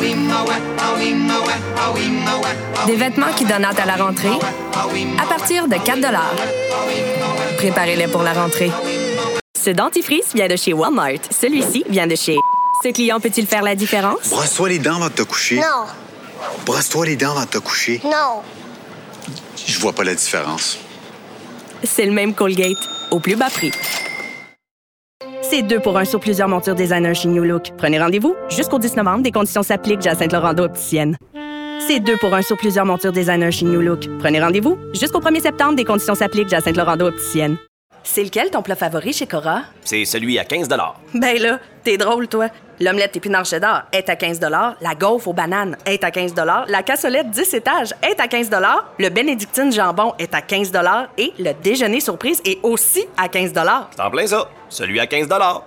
Des vêtements qui donnent hâte à la rentrée à partir de 4 $. Préparez-les pour la rentrée. Ce dentifrice vient de chez Walmart. Celui-ci vient de chez... Ce client peut-il faire la différence? Brosse-toi les dents avant de te coucher. Non. Brosse-toi les dents avant de te coucher. Non. Je vois pas la différence. C'est le même Colgate, au plus bas prix. C'est 2 pour 1 sur plusieurs montures designer chez New Look. Prenez rendez-vous jusqu'au 10 novembre. Des conditions s'appliquent. Jacinthe Laurando Opticienne. C'est 2 pour 1 sur plusieurs montures designer chez New Look. Prenez rendez-vous jusqu'au 1er septembre. Des conditions s'appliquent. Jacinthe Laurando Opticienne. C'est lequel ton plat favori chez Cora? C'est celui à 15 $. Ben là, t'es drôle, toi. L'omelette épinard cheddar est à 15 $. La gaufre aux bananes est à 15 $. La cassolette 10 étages est à 15 $. Le bénédictine jambon est à 15 $. Et le déjeuner surprise est aussi à 15 $. C'est en plein ça. Celui à 15 $.